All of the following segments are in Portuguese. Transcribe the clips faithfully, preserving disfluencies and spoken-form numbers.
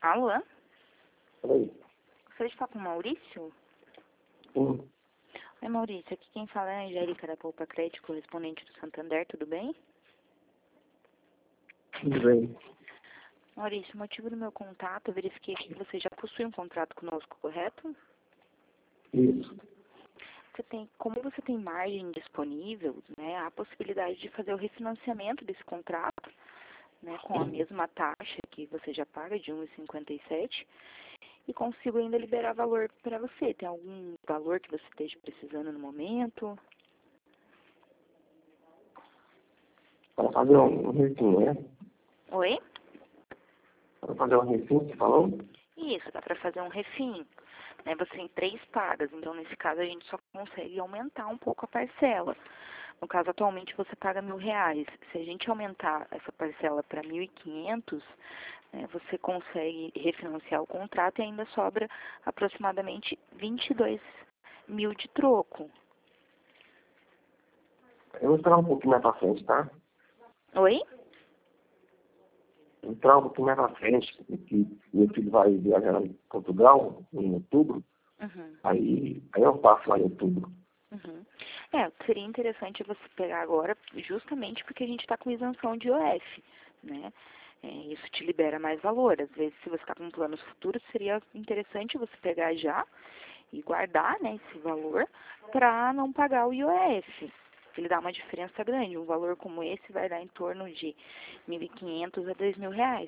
Alô? Oi. Você está com o Maurício? Sim, Oi, Maurício. Aqui quem fala é a Angélica da Poupa Crédito, correspondente do Santander. Tudo bem? tudo bem. Maurício, o motivo do meu contato, eu verifiquei que você já possui um contrato conosco, correto? Isso. Você tem, como você tem margem disponível, né, há a possibilidade de fazer o refinanciamento desse contrato, né, com a mesma taxa que você já paga, de um vírgula cinquenta e sete, e consigo ainda liberar valor para você. Tem algum valor que você esteja precisando no momento? Para fazer um refim, né? Oi? Para fazer um refim, você falou? Isso, dá para fazer um refim. Né, você tem três pagas, então nesse caso a gente só consegue aumentar um pouco a parcela. No caso, atualmente você paga mil reais. Se a gente aumentar essa parcela para mil e quinhentos, né, você consegue refinanciar o contrato e ainda sobra aproximadamente vinte e dois mil de troco. Eu vou esperar um pouquinho mais para frente, tá? Oi? Eu vou esperar um pouquinho mais para frente, que meu filho vai viajar em Portugal em outubro, Uhum. aí, aí eu passo lá em outubro. Uhum. É, seria interessante você pegar agora, justamente porque a gente está com isenção de I O F, né? É, isso te libera mais valor. Às vezes, se você está com planos futuros, seria interessante você pegar já e guardar, né, esse valor para não pagar o I O F. Ele dá uma diferença grande. Um valor como esse vai dar em torno de mil e quinhentos a dois mil reais.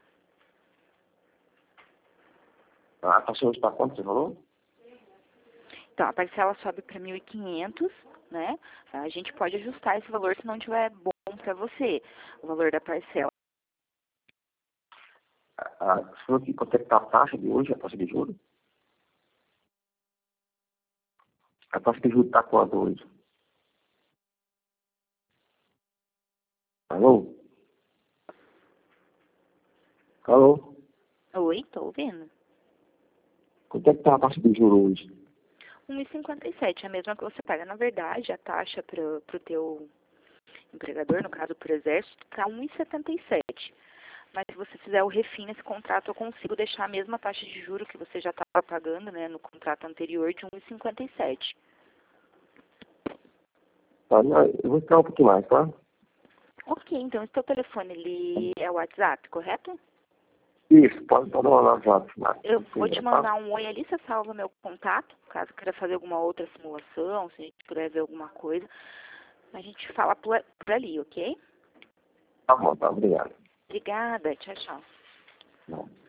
A taxa hoje está quanto, você falou? Então, a parcela sobe para mil e quinhentos, né? A gente pode ajustar esse valor se não tiver bom para você, o valor da parcela. A, a, você falou que quanto é que está a taxa de hoje, a taxa de juros? A taxa de juros está quanto hoje? Alô? Alô? Oi, tô ouvindo. Quanto é que está a taxa de juros hoje? um vírgula cinquenta e sete, a mesma que você paga. Na verdade, a taxa para o teu empregador, no caso para o Exército, está um vírgula setenta e sete. Mas se você fizer o refim nesse contrato, eu consigo deixar a mesma taxa de juro que você já estava pagando, né, no contrato anterior, de um vírgula cinquenta e sete. Tá, não, eu vou esperar um pouquinho mais, tá? Ok, então esse teu telefone, ele é o WhatsApp, correto? Isso, pode, pode mandar no WhatsApp. Mas, Eu vou te sim, tá? mandar um oi ali, você salva meu contato, caso queira fazer alguma outra simulação, se a gente puder ver alguma coisa. A gente fala por, por ali, ok? Tá bom, tá, obrigado. Obrigada, tchau, tchau. Não.